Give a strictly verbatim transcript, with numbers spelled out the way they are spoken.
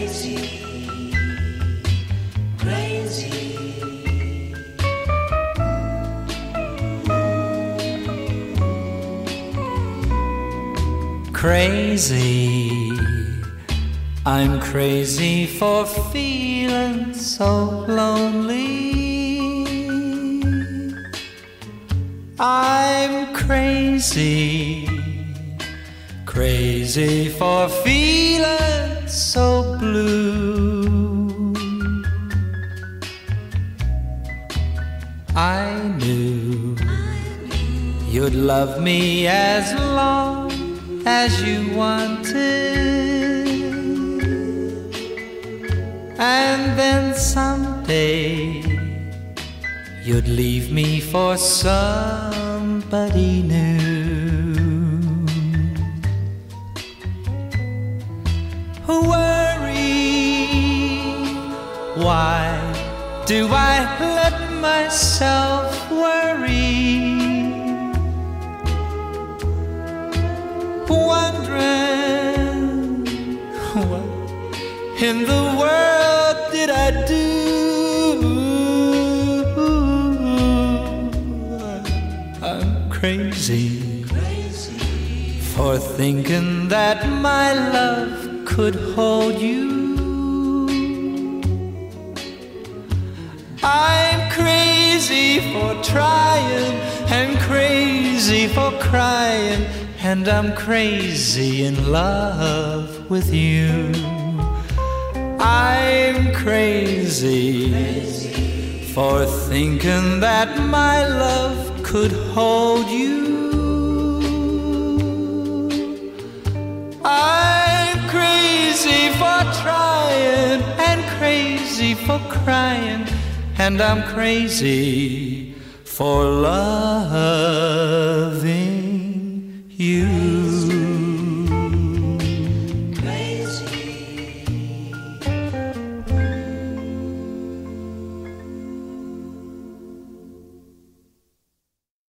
Crazy, I'm crazy for feeling so lonely. I'm crazy, crazy for feeling so blue. I knew you'd love me as long as you wanted, and then someday you'd leave me for somebody new. Worry, why do I let myself worry? Wondering what in the world did I do? I'm crazy, crazy for thinking that my love could hold you. I'm crazy for trying and crazy for crying, and I'm crazy in love with you. I'm crazy, crazy for thinking that my love could hold you. I'm crazy for trying and crazy for crying, and I'm crazy for loving you.